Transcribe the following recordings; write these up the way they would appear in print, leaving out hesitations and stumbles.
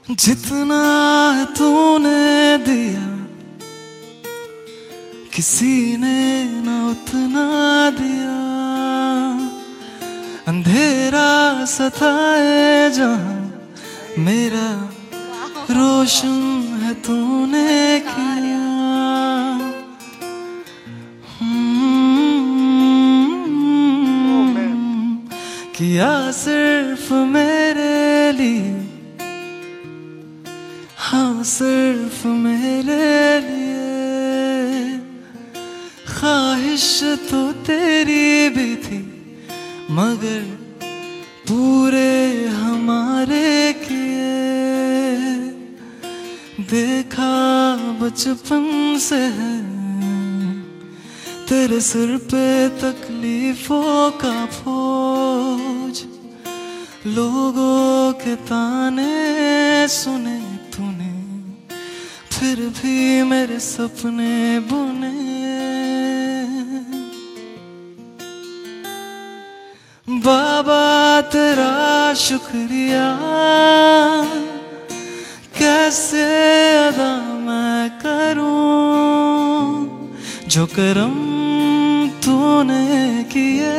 जितना तूने दिया किसी ने न उतना दिया। अंधेरा सताए जहां मेरा रोशन है तूने किया। किया सिर्फ मेरे लिए, हाँ सिर्फ मेरे लिए। ख्वाहिश तो तेरी भी थी मगर पूरे हमारे किए। देखा बचपन से है तेरे सिर पे तकलीफों का बोझ। लोगों के ताने सुने तूने फिर भी मेरे सपने बुने। बाबा तेरा शुक्रिया कैसे अदा मैं करूं। जो करम तूने किए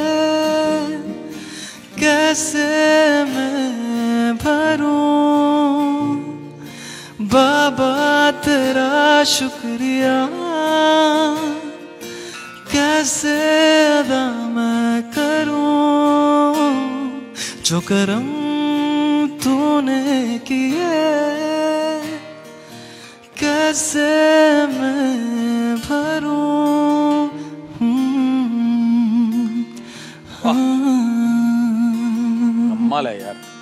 कैसे मैं भरूं। बाबा तेरा शुक्रिया कैसे अदा मैं करूं। जो करम तूने किए कैसे मैं भरूं। कमाल है यार।